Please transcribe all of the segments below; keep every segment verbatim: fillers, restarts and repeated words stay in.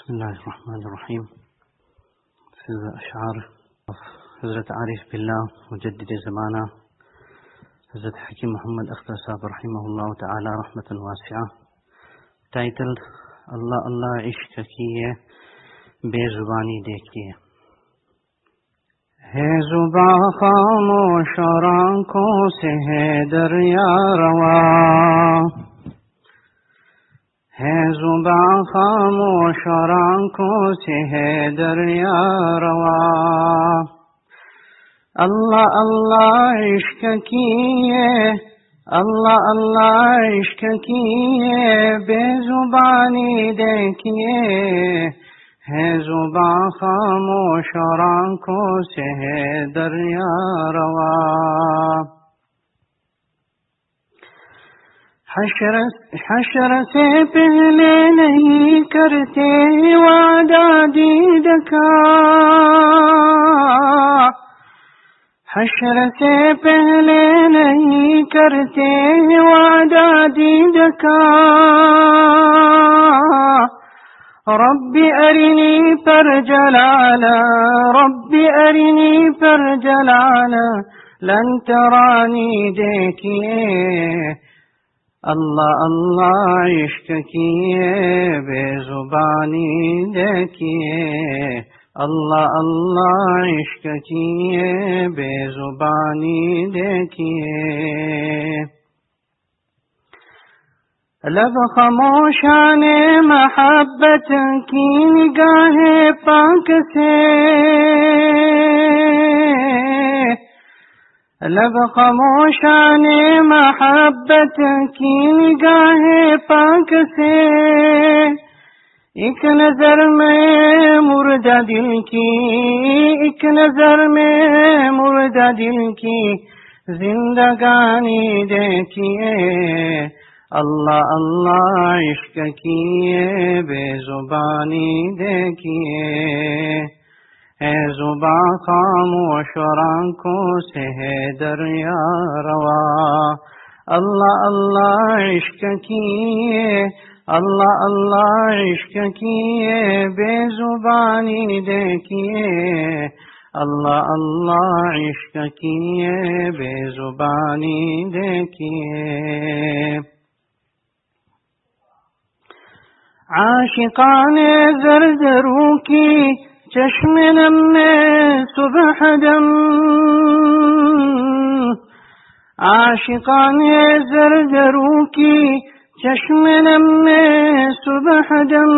بسم الله الرحمن الرحيم. في أشعار حضرت عارف بالله مجدد زمانه حضرت حکیم محمد اختر صاحب رحمہ اللہ تعالی رحمت واسعہ. ٹائٹل اللہ اللہ عشق کی ہے بے زبانی دیکھیے. ہے زباں خاموش اور آنکھوں سے ہے دریا روا، ہے زباں خاموش اور آنکھوں سے ہے دریا روا. اللہ اللہ عشق کیے، اللہ اللہ عشق کیے بے زبانی دیکھیے. ہے زباں خاموش اور آنکھوں سے ہے دریا روا. حشر حشر سے پہلے نہیں کرتے وعدہ دید کا، حشر سے پہلے نہیں کرتے وعدہ دید کا. رب ارنی پر جلالا، رب ارنی پر جلالا لن ترانی دیکھیے. اللہ اللہ عشق کیے بے زبانی دیکھیے. اللہ اللہ عشق کیے بے زبانی دیکھیے. لب خاموشان محبت کی نگاہیں پاک سے، لب خاموشان محبت کی نگاہیں پاک سے. ایک نظر میں مردہ دل کی، ایک نظر میں مردہ دل کی زندگانی دیکھیے. اللہ اللہ عشق کیے بے زبانی دیکھیے. ہے زباں خاموش اور آنکھوں سے ہے دریا روا. اللہ اللہ عشق کیے، اللہ اللہ عشق کیے بے زبانی دیکھیے. اللہ اللہ عشق کیے بے زبانی دیکھیے. عاشقان زرد رو کی چشم نم میں صبح دم، عاشقان زرد رو کی چشم نم میں صبح دم.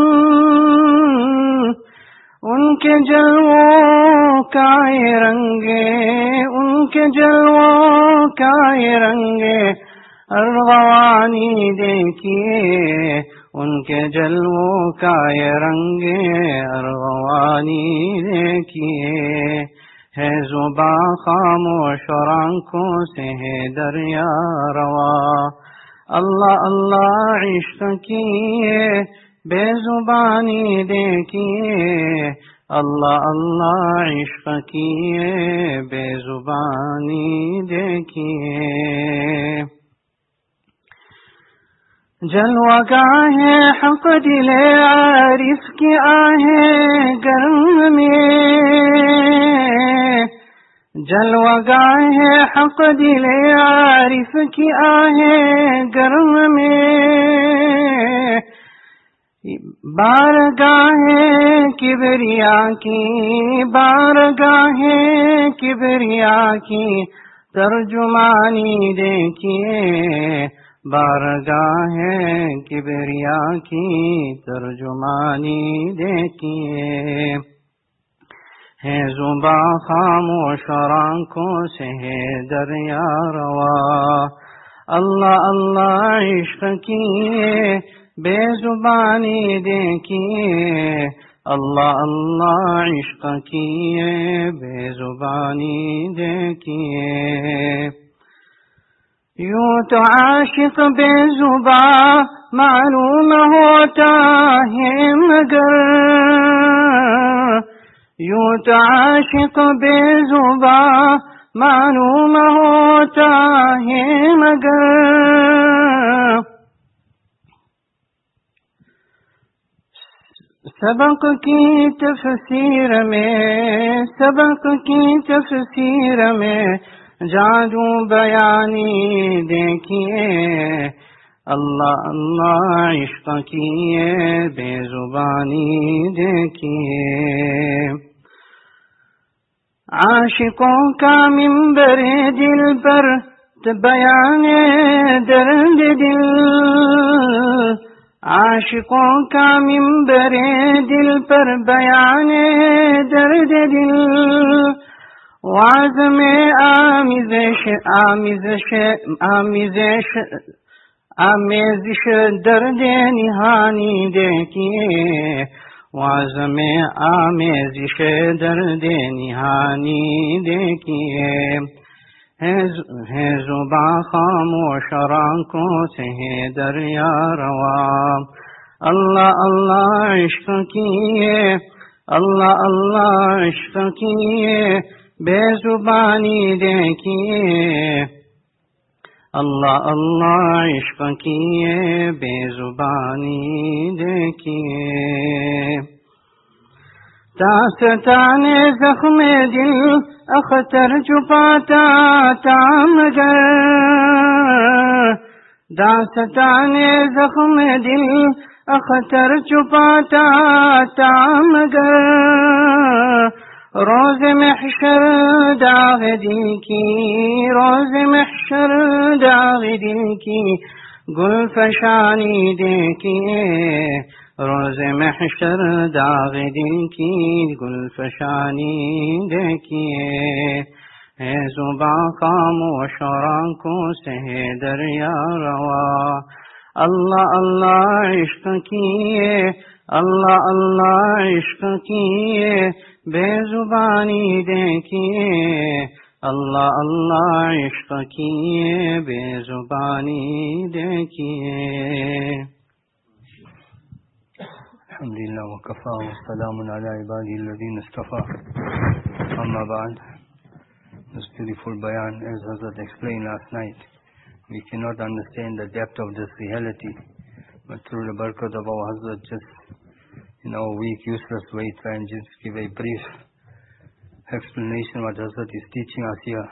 ان کے جلووں کا یہ رنگے، ان کے جلووں کا یہ رنگے ارغوانی دیکھیے. ان کے جلووں کا یہ رنگ ارغوانی دیکھیے. ہے زباں خاموش اور آنکھوں سے ہے دریا روا. اللہ اللہ عشق کیے بے زبانی دیکھیے. اللہ اللہ عشق کیے بے زبانی دیکھیے. جلوہ گاہ حق دل عارف کی آہیں گرم میں، جلوہ گاہ حق دل عارف کی آہیں گرم میں. بارگاہ کبریا کی، بارگاہ کبریا کی ترجمانی دیکھیے. بارگاہ کبریا کی ترجمانی دیکھیے. ہے زباں خاموش اور آنکھوں سے ہے دریا روا. اللہ اللہ عشق کیے بے زبانی دیکھیے. اللہ اللہ عشق کیے بے زبانی دیکھیے. یوں تو عاشق بے زباں معلوم ہوتا ہے مگر، یوں تو عاشق بے زباں معلوم ہوتا ہے مگر. سبق کی تفسیر میں سبق کی تفسیر میں جادو بیانی دیکھیے اللہ اللہ عشق کیے بے زبانی دیکھیے عاشقوں کا منبر دل پر بیان درد دل عاشقوں کا منبر دل پر بیان درد دل واز میں آمیزش آمیزش آمیزش آمیزش درد نہانی دیکھیے واز میں آمیزش درد نہانی دیکھیے ہے زباں خاموش آنکھوں سے ہے دریا روا اللہ اللہ عشق کیے اللہ اللہ عشق کیے بے زبانی دیکھیے اللہ اللہ عشق کیے بے زبانی دیکھیے داستان زخم دل اختر چھپاتا تھا مگر داستان زخم دل اختر چھپاتا تھا مگر روز محشر داغ دل کی روز محشر داغ دل کی گل فشانی دیکھیے روز محشر داغ دل کی گل فشانی دیکھیے ہے زباں خاموش اور آنکھوں سے ہے دریا روا اللہ اللہ عشق کیے اللہ اللہ عشق کیے بے زبانی دیکھیے اللہ اللہ عشق کیے بے زبانی دیکھیے الحمدللہ وکفا والسلام علی عبادی الذین اصطفى اما بعد. This beautiful bayan, as Hazrat explained last night, we cannot understand the depth of this reality, but through the barakat of our Hazrat, just in our weak, useless way, try and just give a brief explanation what Hazrat is teaching us here.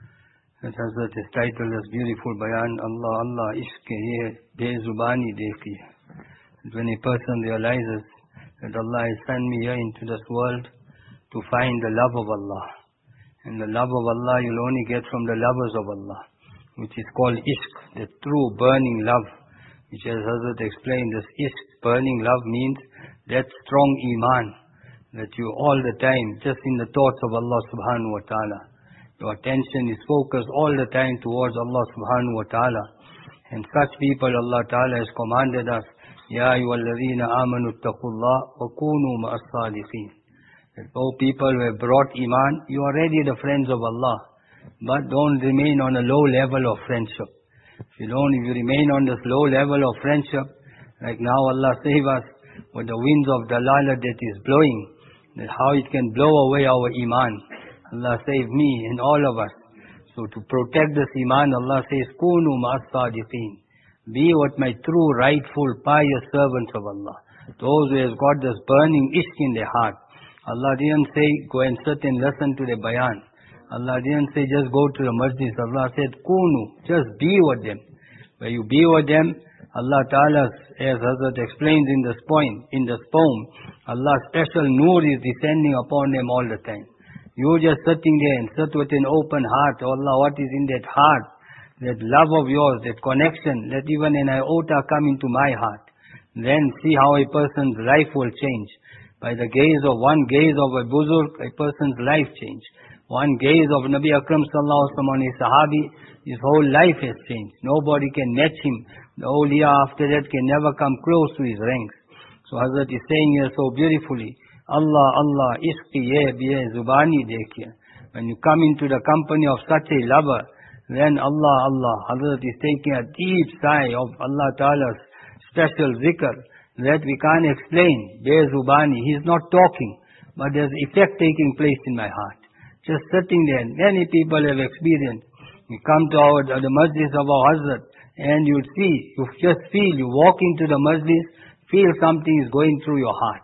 That Hazrat is titled as beautiful bayan, Allah Allah ishq ye be zubani dekhi. When a person realizes that Allah has sent me here into this world to find the love of Allah, and the love of Allah you'll only get from the lovers of Allah, which is called ishq, the true burning love, which as Hazrat explained, this ishq, burning love, means that strong iman, that you all the time, just in the thoughts of Allah subhanahu wa ta'ala, your attention is focused all the time towards Allah subhanahu wa ta'ala. And such people Allah ta'ala has commanded us, Ya ayyuhalladhina amanu attaqullah wa kunu ma'as sadiqin. That, oh people who have brought iman, you are already the friends of Allah, but don't remain on a low level of friendship. If you don't, if you remain on this low level of friendship, like now Allah save us with the winds of dalalah that is blowing, that how it can blow away our iman. Allah save me and all of us. So to protect this iman, Allah says, Kunu ma'as sadiqin. Be what my true, rightful, pious servants of Allah. Those who have got this burning ishq in their heart. Allah didn't say, go and sit and listen to the bayan. Allah didn't say, just go to the masjid. Allah said, Kunu, just be with them. Where you be with them, Allah Ta'ala, as Hazrat explains in this point, in this poem, Allah's special nur is descending upon them all the time. You just sitting there and sit with an open heart. Oh Allah, what is in that heart? That love of yours, that connection, let even an iota come into my heart. Then see how a person's life will change. By the gaze of one gaze of a buzurg, a person's life change. One gaze of Nabi Akram sallallahu alaihi wasallam on his sahabi, his whole life has changed. Nobody can match him. The awliya after that can never come close to his ranks. So Hazrat is saying here so beautifully, Allah, Allah, ishq ye biye zubani dekhiye. When you come into the company of such a lover, then Allah, Allah, Hazrat is taking a deep sigh of Allah Ta'ala's special zikr that we can't explain. Be zubani, he is not talking, but there's effect taking place in my heart. Just sitting there, many people have experienced. You come to our, the masjid of our Hazrat, and you see, you just feel, you walk into the masjid, feel something is going through your heart.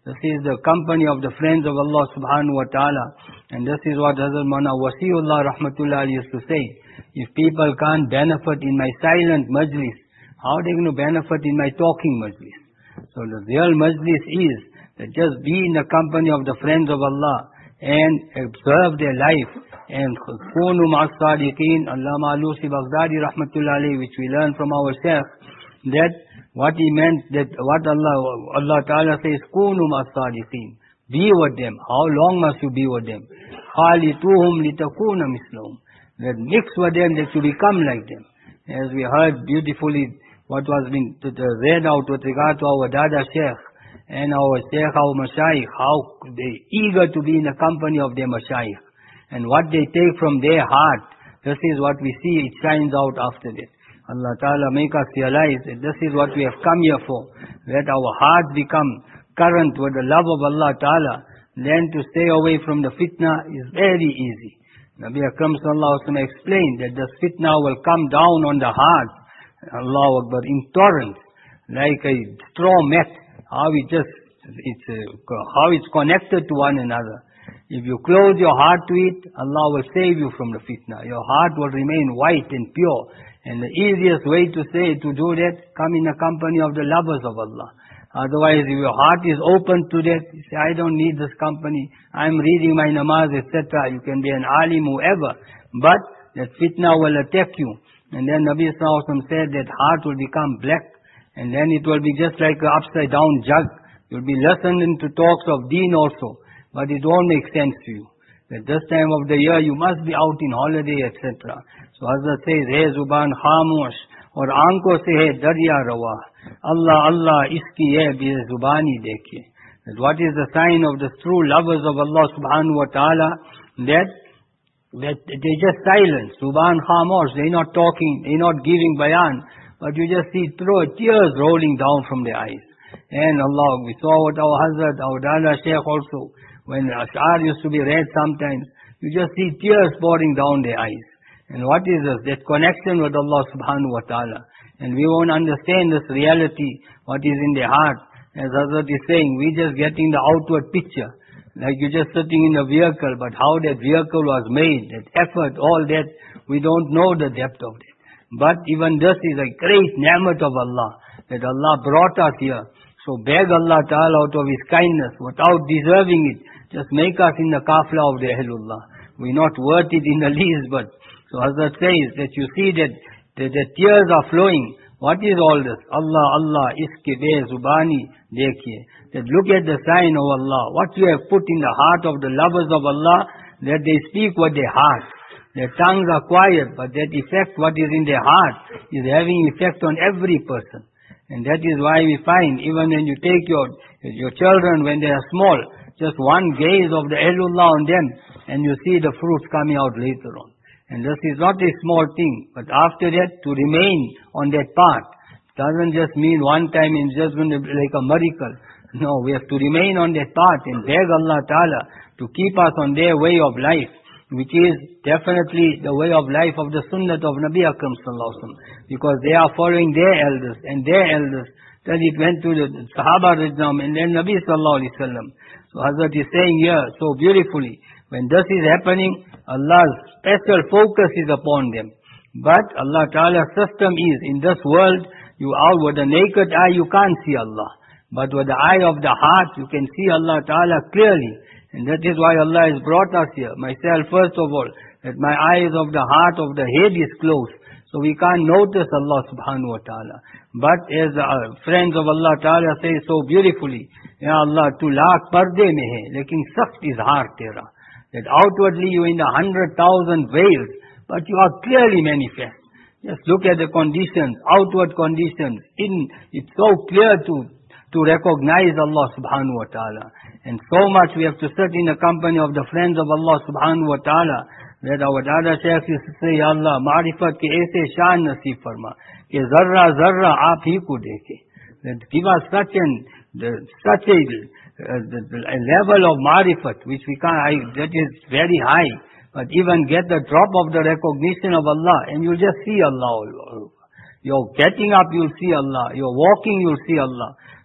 This is the company of the friends of Allah subhanahu wa ta'ala. And this is what Hazrat Maulana Wasiullah rahmatullah used to say. If people can't benefit in my silent majlis, how are they going to benefit in my talking majlis? So the real majlis is that just be in the company of the friends of Allah and observe their life. And Kunu Ma'as-Sadiqeen, Allama Alusi Baghdadi rahmatullah alayhi, which we learn from our Shaykh, that what he meant, that what Allah Allah Ta'ala says, Kunu Ma'as-Sadiqeen, be with them. How long must you be with them? Khalituhum litakuna mislahum, that mix with them, that you become like them. As we heard beautifully what was being read out with regard to our Dada Shaykh and our Shaykh, our Mashayikh, how they eager to be in the company of their Mashayikh. And what they take from their heart, this is what we see, it shines out after that. Allah Ta'ala make us realize that this is what we have come here for, that our hearts become current with the love of Allah Ta'ala. Then to stay away from the fitna is very easy. Nabi Akram Sallallahu Alaihi Wasallam explained that the fitna will come down on the heart, Allahu Akbar, in torrents, like a straw mat, how it just, it's, uh, how it's connected to one another. If you close your heart to it, Allah will save you from the fitna. Your heart will remain white and pure. And the easiest way to say, to do that, come in the company of the lovers of Allah. Otherwise, if your heart is open to that, you say, I don't need this company, I'm reading my namaz, et cetera. You can be an alim, whoever. But that fitna will attack you. And then Nabi Sallallahu Alaihi Wasallam said that heart will become black. And then it will be just like an upside down jug. You'll be listening to talks of deen also. But it won't make sense to you. At this time of the year, you must be out in holiday, et cetera. So Hazrat says, Hey Zuban Khamosh, or aanko se hai darya rawa. Allah, Allah, iski hai bi zubani dekhe. That what is the sign of the true lovers of Allah subhanahu wa ta'ala? That, that they just silent. Zuban Khamosh, they're not talking, they're not giving bayan. But you just see tears rolling down from their eyes. And Allah, we saw what our Hazrat, our Dada Shaykh also, when Ash'ar used to be read sometimes, you just see tears pouring down their eyes. And what is this? That connection with Allah subhanahu wa ta'ala. And we won't understand this reality, what is in their heart. As Hazrat is saying, we just getting the outward picture. Like you're just sitting in a vehicle, but how that vehicle was made, that effort, all that, we don't know the depth of it. But even this is a great ni'mat of Allah, that Allah brought us here. So beg Allah Ta'ala out of His kindness, without deserving it, just make us in the kafla of the Ahlullah. We're not worth it in the least, but so Hazrat says that you see that the, the tears are flowing. What is all this? Allah, Allah, iske be zubani dekhiye. That look at the sign of Allah. What you have put in the heart of the lovers of Allah, that they speak with their heart. Their tongues are quiet, but that effect, what is in their heart, is having effect on every person. And that is why we find, even when you take your, your children when they are small, just one gaze of the Ahlullah on them, and you see the fruits coming out later on. And this is not a small thing, but after that, to remain on that path, doesn't just mean one time it's just going to be like a miracle. No, we have to remain on that path and beg Allah Ta'ala to keep us on their way of life, which is definitely the way of life of the sunnah of Nabi Akram Sallallahu Alaihi Wasallam, because they are following their elders and their elders. Then it went to the Sahaba Rijnam and then Nabi Sallallahu Alaihi Wasallam. So Hazrat is saying here so beautifully, when this is happening, Allah's special focus is upon them. But Allah Ta'ala's system is, in this world, you are with the naked eye, you can't see Allah. But with the eye of the heart, you can see Allah Ta'ala clearly. And that is why Allah has brought us here. Myself, first of all, that my eyes of the heart of the head is closed. So we can't notice Allah subhanahu wa ta'ala. But as the uh, friends of Allah Ta'ala say so beautifully, Ya Allah, tu laakh parde mein hai, lekin sakht izhar tera. That outwardly you in the hundred thousand veils, but you are clearly manifest. Just look at the conditions, outward conditions. In, it's so clear to, to recognize Allah subhanahu wa ta'ala. And so much we have to sit in the company of the friends of Allah subhanahu wa ta'ala, that our Dada Shaykh used to say, Ya Allah, ma'rifat ke aise shan naseeb farma, ke zarra zarra aap hi ko dekhe. That give us such an, the, such a, uh, the, the, a level of ma'rifat, which we can't, I, that is very high. But even get the drop of the recognition of Allah, and you'll just see Allah. You're getting up, you'll see Allah. You're walking, you'll see Allah.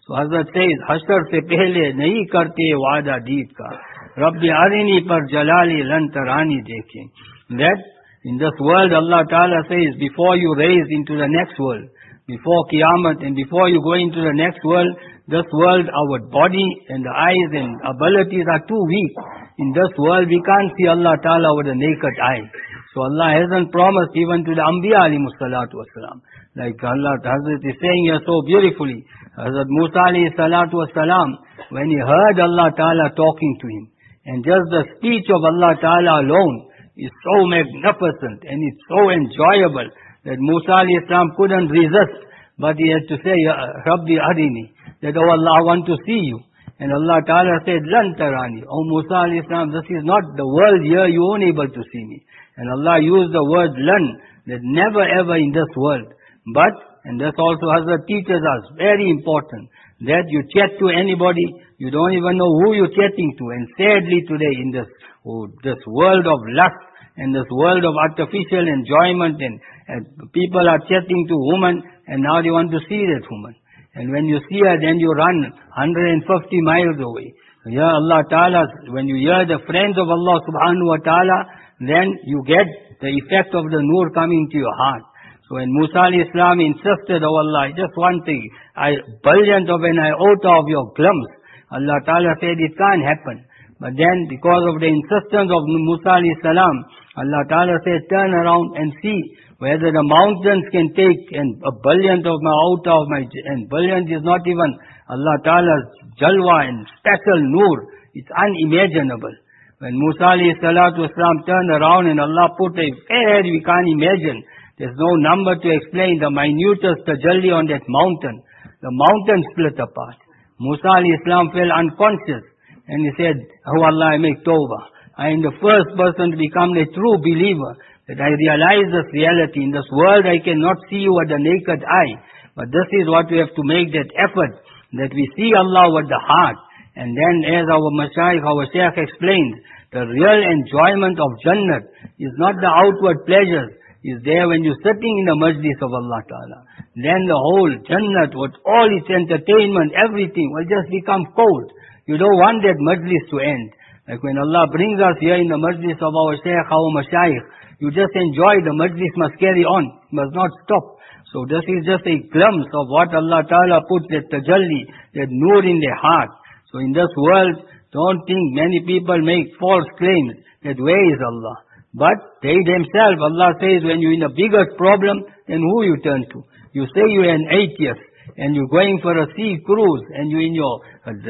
So Hazrat says, Hashar se pehle nahi karte wada deed ka. Rabbi arini par jalali lan tarani dekhe. That in this world Allah Ta'ala says, before you raise into the next world, before Qiyamah and before you go into the next world, this world, our body and the eyes and abilities are too weak. In this world we can't see Allah Ta'ala with a naked eye. So Allah hasn't promised even to the Anbiya alayhi salatu wasalam. Like Allah Hazrat is saying here so beautifully, Hazrat Musa alayhi salatu wasalam, when he heard Allah Ta'ala talking to him, and just the speech of Allah Ta'ala alone is so magnificent and it's so enjoyable that Musa alayhi salam couldn't resist, but he had to say, Rabbi arini, that oh Allah, I want to see you. And Allah Ta'ala said, Lan tarani. Oh Musa alayhi salam, this is not the world here, you won't able to see me. And Allah used the word lan, that never ever in this world. But, and this also Hazrat teaches us, very important, that you chat to anybody, you don't even know who you're chatting to. And sadly today in this, oh, this world of lust and this world of artificial enjoyment, and, and people are chatting to women and now they want to see that woman. And when you see her, then you run one hundred fifty miles away. Ya Allah Ta'ala, when you hear the friends of Allah Subhanahu Wa Ta'ala, then you get the effect of the nur coming to your heart. So when Musa alayhi salam insisted, oh Allah, just one thing, I brilliant of an iota of your glimpse. Allah Ta'ala said it can't happen. But then because of the insistence of Musa alayhi salam, Allah Ta'ala said turn around and see whether the mountains can take and a brilliant of my iota of my, and brilliant is not even Allah Ta'ala's jalwa and special nur. It's unimaginable. When Musa alayhi salatu wasalam turned around and Allah put a very, we can't imagine. There's no number to explain the minutest tajalli on that mountain. The mountain split apart. Musa alayhi salam fell unconscious and he said, oh Allah, I make tawbah. I am the first person to become a true believer, that I realize this reality. In this world I cannot see you with the naked eye. But this is what we have to make that effort, that we see Allah with the heart. And then as our Mashaykh, our Shaykh explains, the real enjoyment of Jannat is not the outward pleasures, is there when you're sitting in the majlis of Allah Ta'ala. Then the whole Jannat with all its entertainment, everything will just become cold. You don't want that majlis to end. Like when Allah brings us here in the majlis of our Shaykh, our Mashaykh, you just enjoy, the majlis must carry on, must not stop. So this is just a glimpse of what Allah Ta'ala puts that tajalli, that nur in their heart. So in this world, don't think many people make false claims that where is Allah? But they themselves, Allah says, when you're in the biggest problem, then who you turn to? You say you're an atheist, and you're going for a sea cruise, and you're in your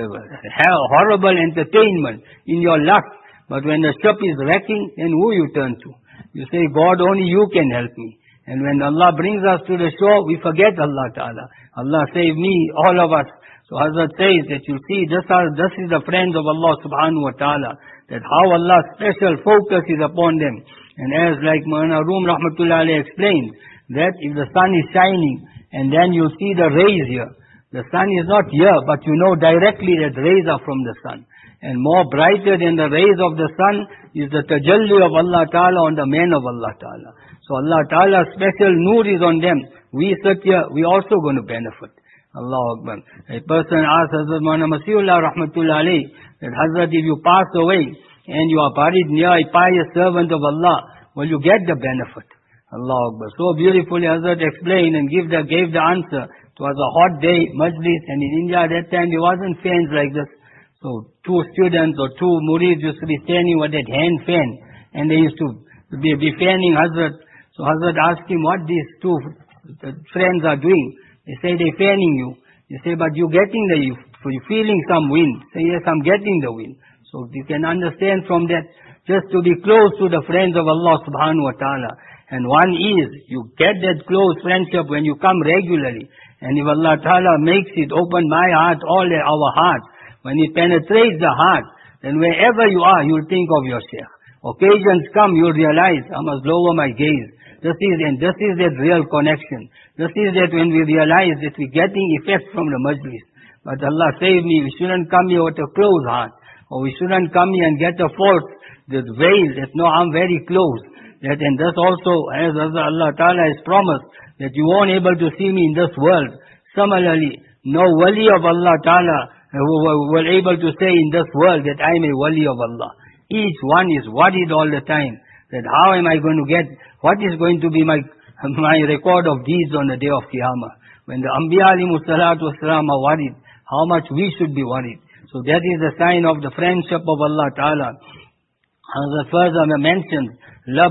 uh, horrible entertainment, in your lust. But when the ship is wrecking, then who you turn to? You say, God, only you can help me. And when Allah brings us to the shore, we forget Allah Ta'ala. Allah save me, all of us. So Hazrat says that you see, this, are, this is the friends of Allah Subhanahu Wa Ta'ala, that how Allah's special focus is upon them. And as like Maulana Rum Rahmatullah Alayhi explained, that if the sun is shining, and then you see the rays here, the sun is not here, but you know directly that rays are from the sun. And more brighter than the rays of the sun is the tajalli of Allah Ta'ala on the men of Allah Ta'ala. So Allah Ta'ala's special nur is on them. We sit here, we also going to benefit. Allahu Akbar. A person asked Hazrat Maulana Masihullah Rahmatullah Alayhi, that Hazrat, if you pass away and you are buried near a pious servant of Allah, will you get the benefit? Allahu Akbar. So beautifully Hazrat explained and give the, gave the answer. It was a hot day, majlis, and in India at that time there wasn't fans like this. So two students or two murids used to be standing with that hand fan, and they used to be, be fanning Hazrat. So Hazrat asked him what these two friends are doing. They say they're fanning you. They say, but you're getting the, you're feeling some wind. Say, yes, I'm getting the wind. So you can understand from that, just to be close to the friends of Allah Subhanahu Wa Ta'ala. And one is, you get that close friendship when you come regularly. And if Allah Ta'ala makes it open my heart, all our hearts, when it penetrates the heart, then wherever you are, you'll think of your Shaykh. Occasions come, you'll realize, I must lower my gaze. This is, and this is that real connection. This is that when we realize that we're getting effect from the majlis. But Allah save me, we shouldn't come here with a closed heart. Or we shouldn't come here and get a false that veil that no, I'm very close. That, and this also, as Allah Ta'ala has promised, that you won't able to see me in this world. Similarly, No wali of Allah Ta'ala who were able to say in this world that I am a wali of Allah. Each one is worried all the time that how am I going to get, what is going to be my my record of deeds on the day of Qiyamah. When the Anbiya alayhimu salatu wasalam are worried, how much we should be worried. So that is the sign of the friendship of Allah Ta'ala. As the further mentioned, Lab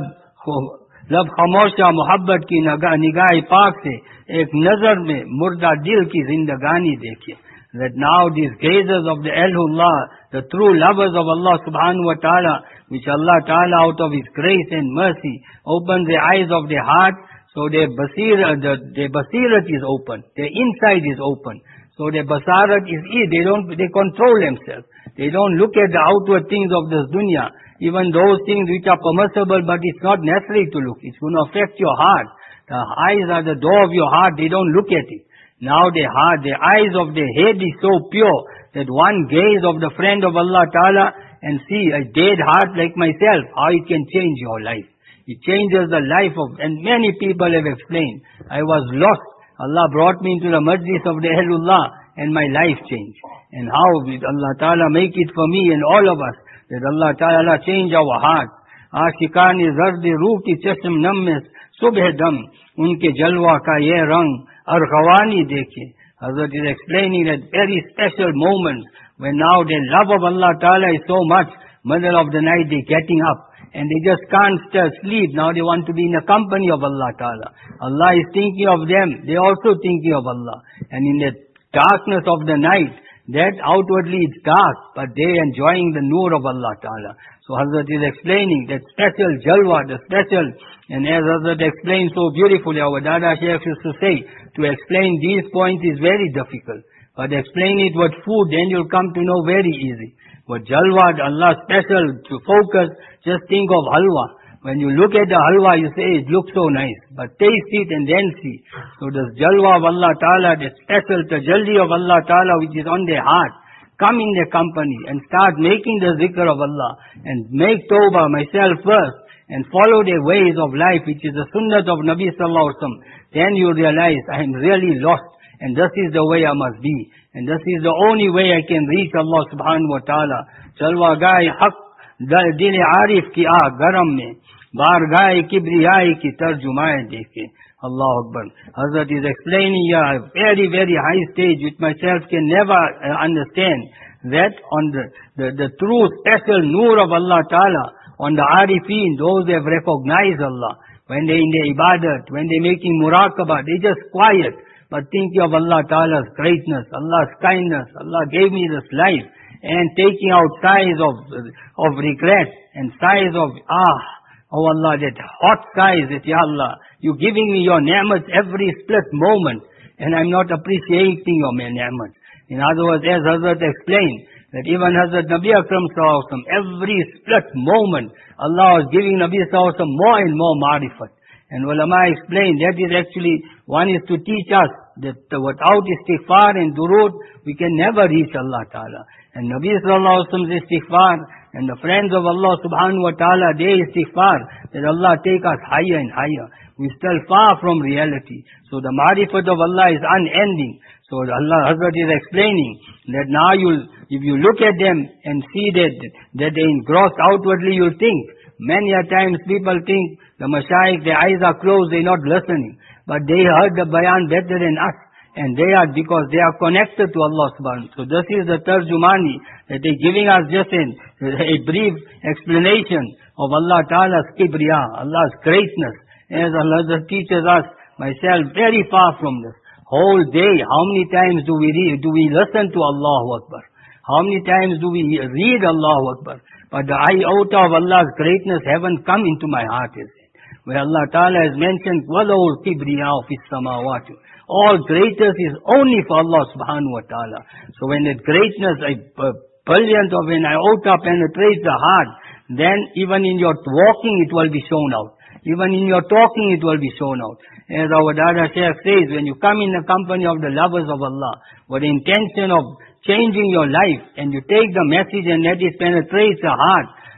लब खामोशा मोहब्बत की निगाह पाक से एक नजर में मुर्दा दिल की जिंदगानी देखिए. That now these gazers of the Ahlullah, the true lovers of Allah subhanahu wa ta'ala, which Allah ta'ala out of His grace and mercy opens the eyes of their heart, so their basira, the, their basirat is open, their inside is open. So their basarat is, they don't, they control themselves. They don't look at the outward things of this dunya, even those things which are permissible, but it's not necessary to look. It's going to affect your heart. The eyes are the door of your heart, they don't look at it. Now their heart, the eyes of their head is so pure that one gaze of the friend of Allah Ta'ala and see a dead heart like myself, how it can change your life. It changes the life of, and many people have explained, I was lost. Allah brought me into the majlis of the Ahlullah and my life changed. And how did Allah Ta'ala make it for me and all of us, that Allah Ta'ala change our hearts. Aashikan-e zard ruh ki chashm nam mein subh dam, unke jalwa ka ye rang arghawani dekhe. Hazrat is explaining that very special moment when now the love of Allah Ta'ala is so much, middle of the night they getting up and they just can't sleep. Now they want to be in the company of Allah Ta'ala. Allah is thinking of them, they also thinking of Allah. And in the darkness of the night, that outwardly it's dark, but they enjoying the nur of Allah Ta'ala. So Hazrat is explaining that special jalwa, the special, and as Hazrat explained so beautifully, our Dada Shaykh used to say, to explain these points is very difficult. But explain it with food, then you'll come to know very easy. But jalwa, Allah special, to focus, just think of halwa. When you look at the halwa, you say, it looks so nice. But taste it and then see. So this jalwa of Allah Ta'ala, the special tajalli of Allah Ta'ala, which is on their heart, come in their company and start making the zikr of Allah. And make tawbah, myself first, and follow their ways of life, which is the sunnah of Nabi Sallallahu Alaihi Wasallam. Then you realize, I am really lost. And this is the way I must be. And this is the only way I can reach Allah Subhanahu Wa Ta'ala. Jalwa gai haq, dil arif ki aag garam mein. Bargai kibriyai ki tarjumaye dekhe. Allah Akbar. Hazrat is explaining here a very, very high stage which myself can never uh, understand. That on the, the, the true special nur of Allah Ta'ala, on the arifin, those who have recognized Allah, when they in their ibadat, when they making muraqabah, they just quiet, but thinking of Allah Ta'ala's greatness, Allah's kindness, Allah gave me this life, and taking out sighs of, of regret, and sighs of, ah, oh Allah, that hot sighs that, Ya Allah, you giving me your ni'mat every split moment, and I'm not appreciating your ni'mat. In other words, as Hazrat explained, that even Hazrat Nabi Akram Sallallahu Alaihi Wasallam, every split moment, Allah was giving Nabi Sallallahu Alaihi Wasallam more and more ma'rifat. And ulama explained, that is actually, one is to teach us that without istighfar and durood, we can never reach Allah Ta'ala. And Nabi Sallallahu Alaihi Wasallam's istighfar, and the friends of Allah Subhanahu Wa Ta'ala, they istighfar, that Allah take us higher and higher. We're still far from reality. So the ma'rifat of Allah is unending. So Allah Hazrat is explaining that now you'll, if you look at them and see that, that they engrossed outwardly, you'll think. Many a times people think the mashayikh, their eyes are closed, they're not listening. But they heard the bayan better than us. And they are, because they are connected to Allah subhanahu wa ta'ala. So this is the tarjumani, that they're giving us just a, a brief explanation of Allah Ta'ala's kibriya, Allah's greatness. As Allah teaches us, myself, very far from this. Whole day, how many times do we read, do we listen to Allahu Akbar? How many times do we read Allahu Akbar? But the iota of Allah's greatness haven't come into my heart, is it? Where Allah Ta'ala has mentioned, وَلَوْ الْكِبْرِيَاءُ فِي السَّمَاوَاتِ. All greatness is only for Allah Subhanahu Wa Ta'ala. So when that greatness, a brilliant of an iota penetrates the heart, then even in your walking it will be shown out. Even in your talking it will be shown out. As our Dada Shaykh says, when you come in the company of the lovers of Allah, with the intention of changing your life, and you take the message and let it penetrate the heart,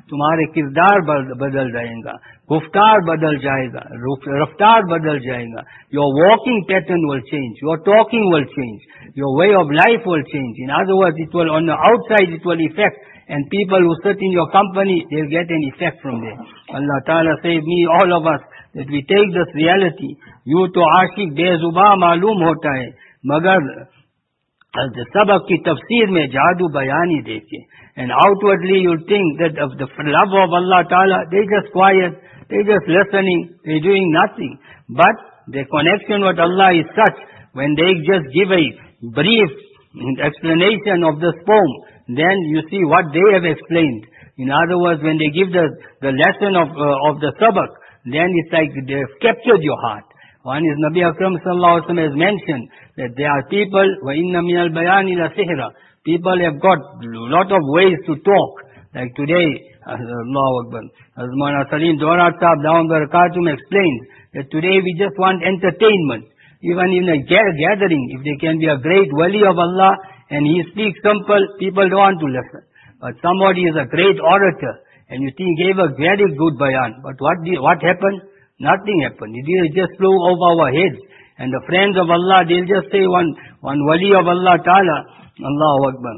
तुम्हारे किरदार बदल जाएगा, गुफ्तार बदल जाएगा, रफ्तार बदल जाएगा. Your walking pattern will change, your talking will change, your way of life will change. In other words, it will, on the outside it will affect, and people who sit in your company, they'll get an effect from there. Allah Ta'ala save me, all of us, that we take this reality. You to आशिक बेजुबा मालूम होता है, मगर सबक की तफसीर में जादू बयानी देखे. And outwardly you'll think that of the love of Allah Ta'ala, they just quiet, they just listening, they doing nothing. But the connection with Allah is such, when they just give a brief explanation of this poem, then you see what they have explained. In other words, when they give the, the lesson of, uh, of the sabak, then it's like they've captured your heart. One is Nabi Akram sallallahu alaihi wasallam has mentioned that there are people, وَإِنَّ مِنَ الْبَيَانِ لَسِحْرًا. People have got a lot of ways to talk. Like today, Allahu Akbar, as Mawlana Salim Dawrat Sahib Dawan Barakatum explains that today we just want entertainment. Even in a gathering, if there can be a great wali of Allah and he speaks simple, people don't want to listen. But somebody is a great orator and you think he gave a very good bayan. But what did, what happened? Nothing happened. It just flew over our heads. And the friends of Allah, they'll just say one, one wali of Allah Ta'ala, Allahu Akbar.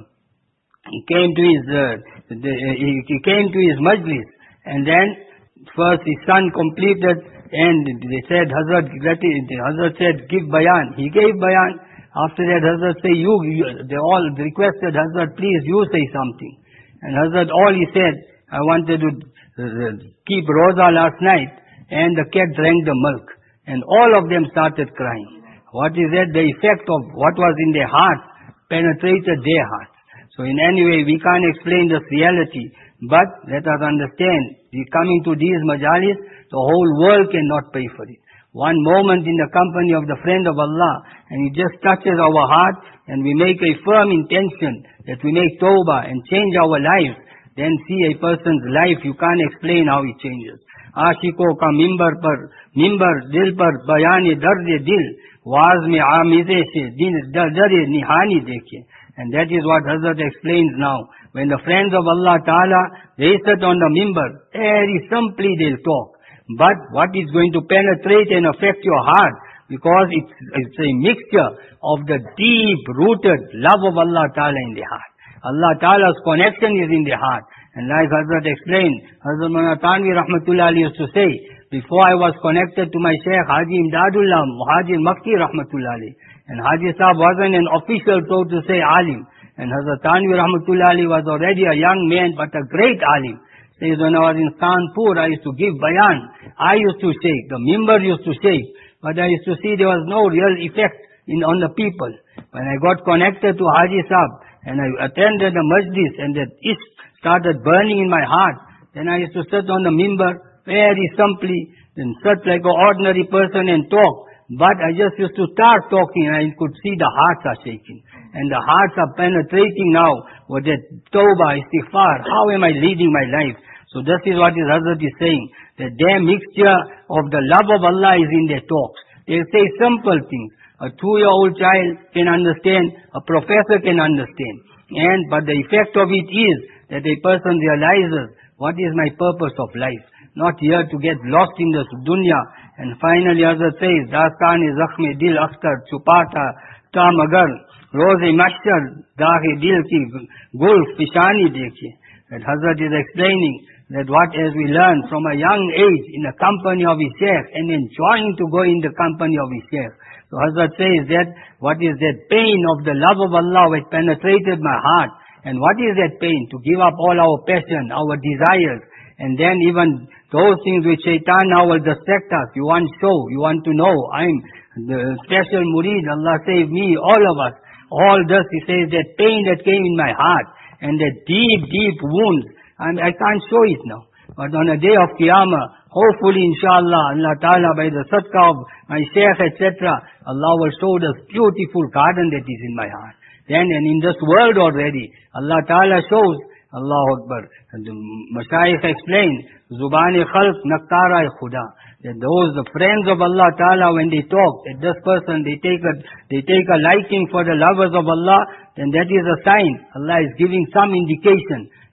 He came to his, uh, the, uh, he, he came to his majlis, and then first his son completed, and they said, Hazrat, Hazrat said, give bayan. He gave bayan. After that, Hazrat said, you, you, they all requested, Hazrat, please, you say something. And Hazrat, all he said, I wanted to uh, keep roza last night, and the cat drank the milk. And all of them started crying. What is that? The effect of what was in their hearts penetrated their hearts. So in any way, we can't explain this reality, but let us understand, coming to these majalis, the whole world cannot pay for it. One moment in the company of the friend of Allah, and it just touches our heart, and we make a firm intention that we make tawbah and change our lives, then see a person's life, you can't explain how it changes. आशिकों का मिंबर पर मिंबर दिल पर बयान दर्द दिल was में आमिज़े से दिन दर निहानी देखे. And that is what Hazrat explains now. When the friends of Allah Ta'ala, they sit on the mimbar, very simply they'll talk. But what is going to penetrate and affect your heart? Because it's, it's a mixture of the deep-rooted love of Allah Ta'ala in the heart. Allah Ta'ala's connection is in the heart. And like Hazrat explained, Hazrat Mawlana Tanvi Rahmatullah Ali used to say, before I was connected to my Shaykh Haji Imdadullah Muhajir Makki Rahmatullah Ali, and Haji Sahib wasn't an official, so to say, alim. And Hazrat Tanvi Rahmatullah Ali was already a young man, but a great alim. Says, when I was in Kanpur, I used to give bayan. I used to shake, the mimbar used to shake, but I used to see there was no real effect in on the people. When I got connected to Haji Sahib, and I attended the majlis, and that ishq started burning in my heart, then I used to sit on the mimbar very simply, and sit like an ordinary person and talk. But I just used to start talking, and I could see the hearts are shaking. And the hearts are penetrating now with that tawbah, istighfar. How am I leading my life? So this is what his Hazrat is saying, that their mixture of the love of Allah is in their talks. They say simple things. A two-year-old child can understand, a professor can understand. And, but the effect of it is that a person realizes, what is my purpose of life? Not here to get lost in this dunya. And finally Hazrat says, Dastan-e zakhme dil akhtar chupata ta magar roze mashtar dahe dil ki gulf pishani dekhe. That Hazrat is explaining that what as we learn from a young age in the company of his Shaykh and enjoying to go in the company of his Shaykh. So Hazrat says that what is that pain of the love of Allah which penetrated my heart. And what is that pain? To give up all our passion, our desires. And then even those things which shaitan now will distract us. You want show, you want to know, I'm the special murid, Allah save me, all of us. All this, he says, that pain that came in my heart, and that deep, deep wounds, and I can't show it now. But on the day of Qiyamah, hopefully inshallah, Allah Ta'ala by the sadqa of my Shaykh, et cetera, Allah will show this beautiful garden that is in my heart. Then, and in this world already, Allah Ta'ala shows, Allahu Akbar. And the Mashayikh explained, Zubani Khalq Naktara Khuda. That those, the friends of Allah Ta'ala, when they talk, that this person, they take a, they take a liking for the lovers of Allah, then that is a sign. Allah is giving some indication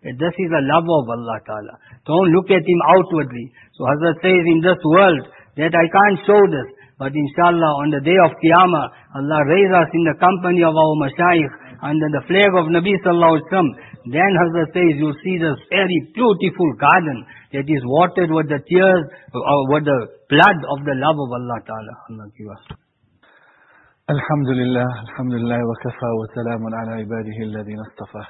This is the love of Allah Ta'ala. Don't look at him outwardly. So Hazrat says in this world that I can't show this. But inshallah on the day of Qiyamah, Allah raise us in the company of our mashayikh under the flag of Nabi Sallallahu Alaihi Wasallam. Then Hazrat says you'll see this very beautiful garden that is watered with the tears, or with the blood of the love of Allah Ta'ala. Allah give us. Alhamdulillah, Alhamdulillah, wa kafa wa salamun ala ibadihi alladhina istafa.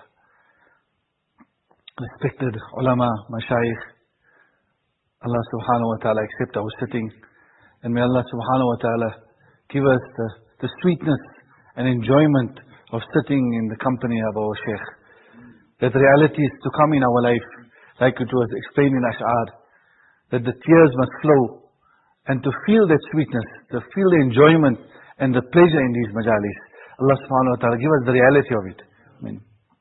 Respected ulama, mashayikh, Allah subhanahu wa ta'ala accept our sitting, and may Allah subhanahu wa ta'ala give us the, the sweetness and enjoyment of sitting in the company of our Shaykh. That realities to come in our life, like it was explained in Ash'ar, that the tears must flow, and to feel that sweetness, to feel the enjoyment and the pleasure in these majalis. Allah subhanahu wa ta'ala give us the reality of it. I mean,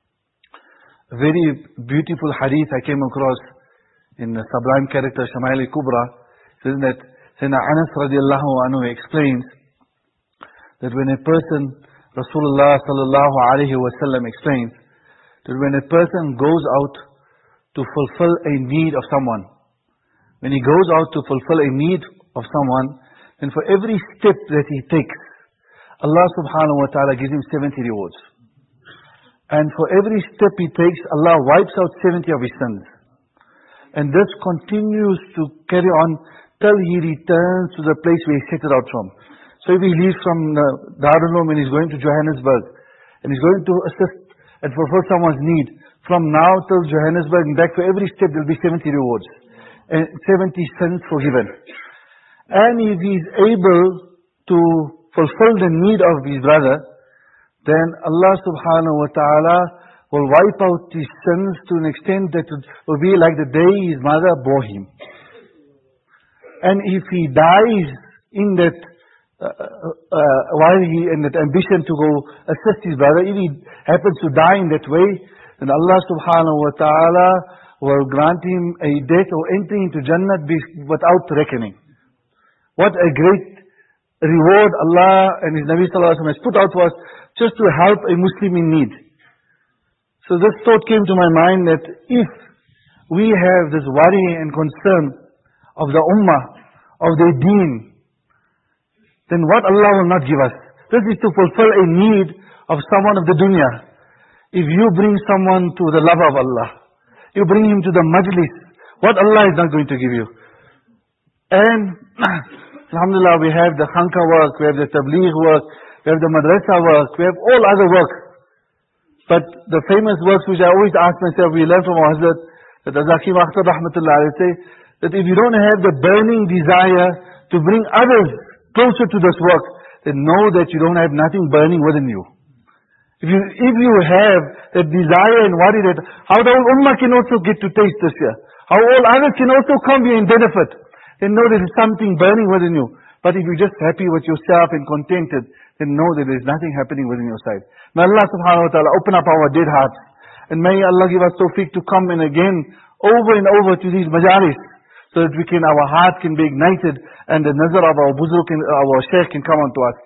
a very beautiful hadith I came across in the sublime character Shama'il al-Kubra, says that Sayyidina Anas radiallahu anhu explains that when a person, Rasulullah sallallahu alayhi wa sallam explains, that when a person goes out to fulfill a need of someone, when he goes out to fulfill a need of someone, then for every step that he takes, Allah subhanahu wa ta'ala gives him seventy rewards. And for every step he takes, Allah wipes out seventy of his sins. And this continues to carry on till he returns to the place where he set it out from. So if he leaves from uh, Darul Uloom and he's going to Johannesburg, and he's going to assist and fulfill someone's need, from now till Johannesburg and back, for every step there will be seventy rewards. And seventy sins forgiven. And if he's able to fulfill the need of his brother, then Allah subhanahu wa ta'ala will wipe out his sins to an extent that it will be like the day his mother bore him. And if he dies in that, uh, uh, while he in that ambition to go assist his brother, if he happens to die in that way, then Allah subhanahu wa ta'ala will grant him a death or entry into Jannah without reckoning. What a great reward Allah and His Nabi Sallallahu Alaihi Wasallam has put out for us, just to help a Muslim in need. So this thought came to my mind that if we have this worry and concern of the ummah, of their deen, then what Allah will not give us? This is to fulfill a need of someone of the dunya. If you bring someone to the love of Allah, you bring him to the majlis, what Allah is not going to give you? And alhamdulillah, we have the khanka work, we have the tabligh work, we have the madrasa work, we have all other work. But the famous works which I always ask myself, we learn from our Hazrat, that Hakim Akhtar Rahmatullah alayhi say, that if you don't have the burning desire to bring others closer to this work, then know that you don't have nothing burning within you. If you, if you have that desire and worry that how the whole ummah can also get to taste this here, how all others can also come here and benefit, then know there is something burning within you. But if you're just happy with yourself and contented, then know that there is nothing happening within your side. May Allah subhanahu wa ta'ala open up our dead hearts. And may Allah give us tawfiq to come in again, over and over to these majalis, so that we can, our heart can be ignited, and the nazar of our buzruk and our shaykh can come onto us.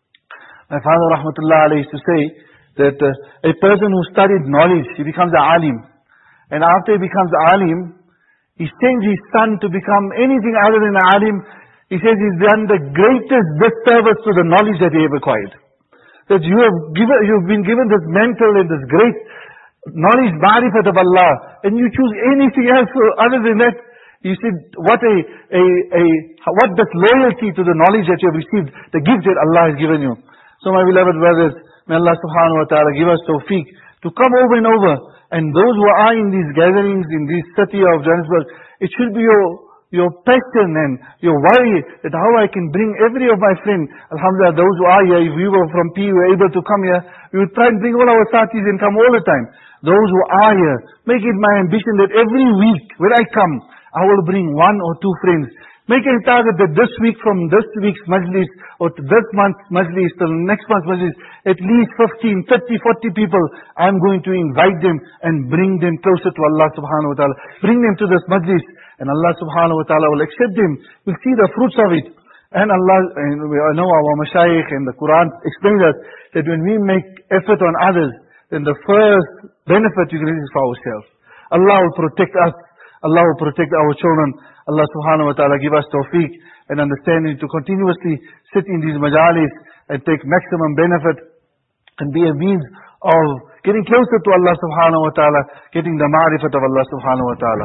My father rahmatullah alayhi used to say, that uh, a person who studied knowledge, he becomes an alim. And after he becomes alim, he sends his son to become anything other than an alim. He says he's done the greatest disservice to the knowledge that he have acquired. That you have given, you've been given this mental and this great knowledge, ma'rifat of Allah, and you choose anything else other than that. You see, what a, a, a, what this loyalty to the knowledge that you have received, the gift that Allah has given you. So my beloved brothers, may Allah subhanahu wa ta'ala give us tawfiq to come over and over. And those who are in these gatherings, in this city of Johannesburg, it should be your, your passion and your worry that how I can bring every of my friends. Alhamdulillah, those who are here, if we were from P, we were able to come here, we would try and bring all our satis and come all the time. Those who are here, make it my ambition that every week when I come, I will bring one or two friends. Make a target that this week, from this week's majlis, or to this month's majlis, till next month's majlis, at least fifteen, thirty, forty people, I'm going to invite them and bring them closer to Allah subhanahu wa ta'ala. Bring them to this majlis, and Allah subhanahu wa ta'ala will accept them. We'll see the fruits of it. And Allah, and we know our mashayikh and the Quran explains us that when we make effort on others, then the first benefit you get is for ourselves. Allah will protect us. Allah will protect our children. Allah subhanahu wa ta'ala give us tawfiq and understanding to continuously sit in these majalis and take maximum benefit and be a means of getting closer to Allah subhanahu wa ta'ala, getting the ma'rifat of Allah subhanahu wa ta'ala.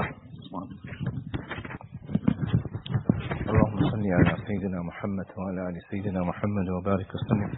اللهم صل على سيدنا محمد وعلى آل سيدنا محمد وبارك وسلم.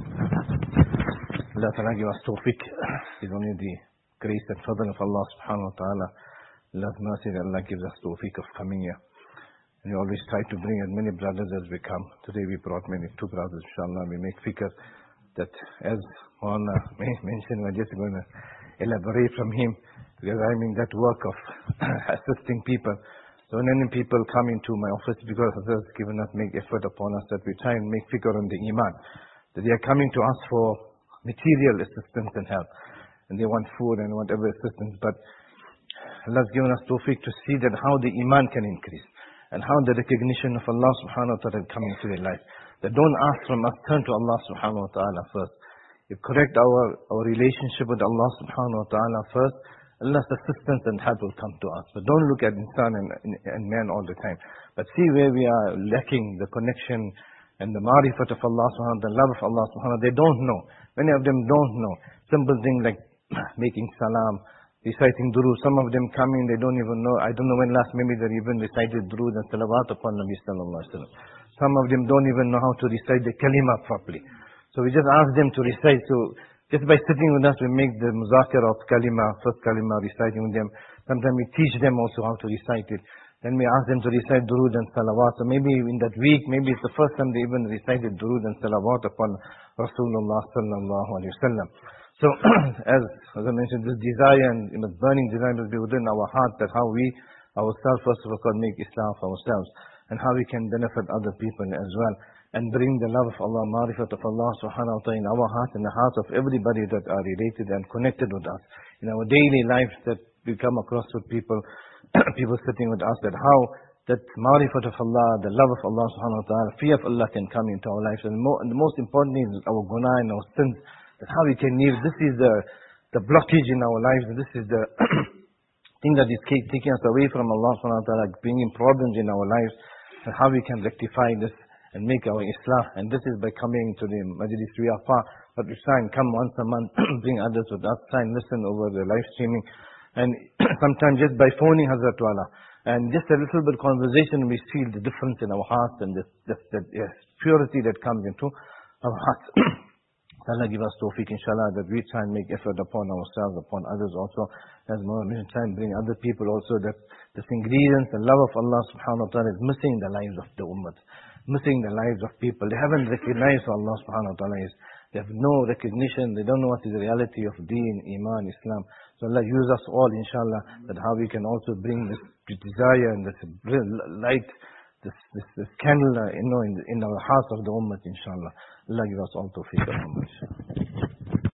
Allah Ta'ala give us tawfiq. It's only the grace and fadl of Allah subhanahu wa ta'ala. Allah's mercy that Allah gives us tawfiq of coming here. And we always try to bring as many brothers as we come. Today we brought many, two brothers, inshallah. We make fikr that as Maulana mentioned, we're just going to elaborate from him, because I'm in that work of assisting people. So when any people come into my office, because others given us, make effort upon us, that we try and make fikr on the iman, that they are coming to us for material assistance and help, and they want food and whatever assistance, but Allah's given us tawfiq to see that how the iman can increase, and how the recognition of Allah subhanahu wa ta'ala come into their life. That don't ask from us, turn to Allah subhanahu wa ta'ala first. You correct our, our relationship with Allah subhanahu wa ta'ala first, Allah's assistance and help will come to us. But don't look at insan and, and, and man all the time. But see where we are lacking the connection and the ma'rifat of Allah subhanahu wa ta'ala, the love of Allah subhanahu wa ta'ala. They don't know. Many of them don't know. Simple things like making salam, reciting durood. Some of them come in, they don't even know. I don't know when last maybe they even recited durood and salawat upon Nabi sallallahu alaihi wasallam. Some of them don't even know how to recite the kalima properly. So we just ask them to recite. So just by sitting with us, we make the muzakir of kalima, first kalima, reciting with them. Sometimes we teach them also how to recite it. Then we ask them to recite durood and salawat. So maybe in that week, maybe it's the first time they even recited durood and salawat upon Rasulullah sallallahu alaihi wasallam. So, as, as I mentioned, this desire and you know, burning desire must be within our heart, that how we ourselves, first of all, can make Islam for ourselves, and how we can benefit other people as well, and bring the love of Allah, ma'rifat of Allah subhanahu wa ta'ala in our heart and the hearts of everybody that are related and connected with us. In our daily lives that we come across with people, people sitting with us, that how that ma'rifat of Allah, the love of Allah subhanahu wa ta'ala, fear of Allah can come into our lives. And, more, and the most important thing is our guna and our sins, that how we can live. This is the, the blockage in our lives, and this is the thing that is taking us away from Allah subhanahu wa ta'ala, bringing problems in our lives, and how we can rectify this and make our islah. And this is by coming to the Majlis Riyafa, but we try and come once a month, bring others with us, try and listen over the live streaming, and sometimes just by phoning Hazrat Wala, and just a little bit conversation, we feel the difference in our hearts, and this, this, that yes, purity that comes into our hearts. Allah give us tawfiq, inshallah, that we try and make effort upon ourselves, upon others also, as Muhammad try and bring other people also, that this ingredients, the love of Allah subhanahu wa ta'ala is missing in the lives of the ummah, missing in the lives of people. They haven't recognized who Allah subhanahu wa ta'ala is. They have no recognition, they don't know what is the reality of deen, iman, Islam. So Allah use us all, inshallah, that how we can also bring this desire and this light, this this, this candle, uh, you know, in, in our hearts of the ummah, inshallah. Allah give us all tawfiq.